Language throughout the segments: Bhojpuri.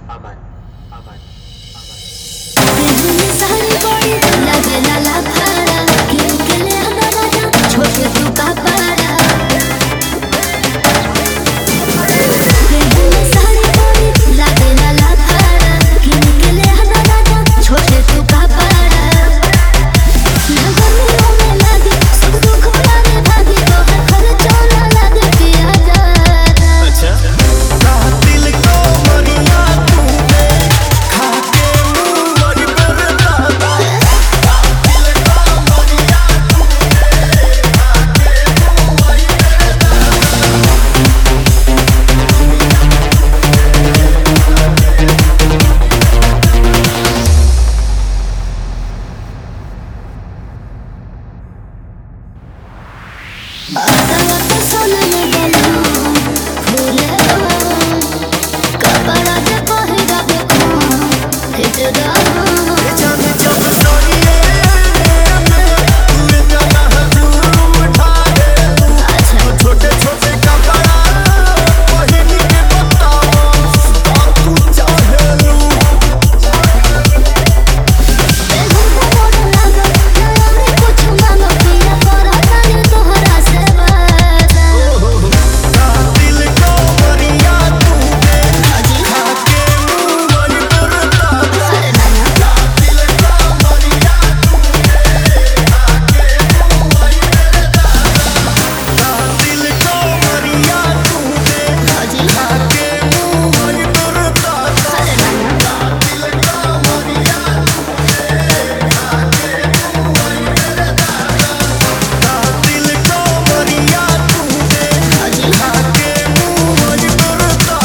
aman, aman, aman. छोटे तू का पारा छोटे तू का पारा सब दुख वाले भागी तो हर खर्चा ना लगे किया जाता। अच्छा दिल को मरिया तूने खा के मुंह पर दादा दिल को मरिया तूने खा के जाने जब सोनिए तूने जाना हजूर उठा दे छोटे छोटे कपड़ा पहन के बताओ तू चाहे लूं दिल को मरिया तूने खा के मुंह पर दादा दिल को मरिया तूने खा के मुंह दिल को मरिया तूने खा के मुंह पर दादा दिल को मरिया तूने खा के दिल को मरिया तूने खा के मुंह पर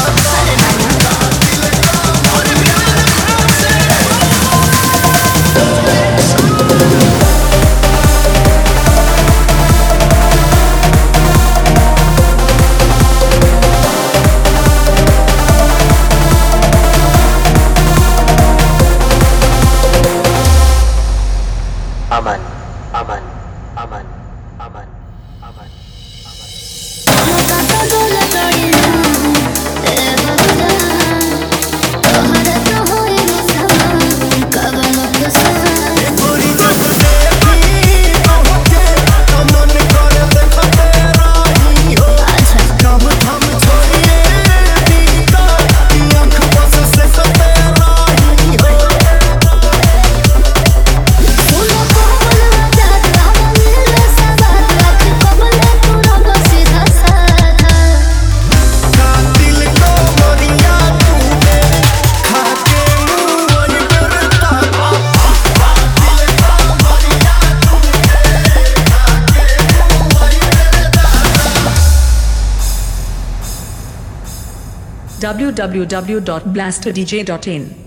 aman, aman, aman, aman, aman, aman. गोरी जब देखी तोहके तो मन करे देखते रही हो काम धाम छोड़िए दीदा आँख बस से सते रही हो दिल को मरिया तूने खा के मुंह पर दादा दिल को मरिया तूने खा के www.blasterdj.in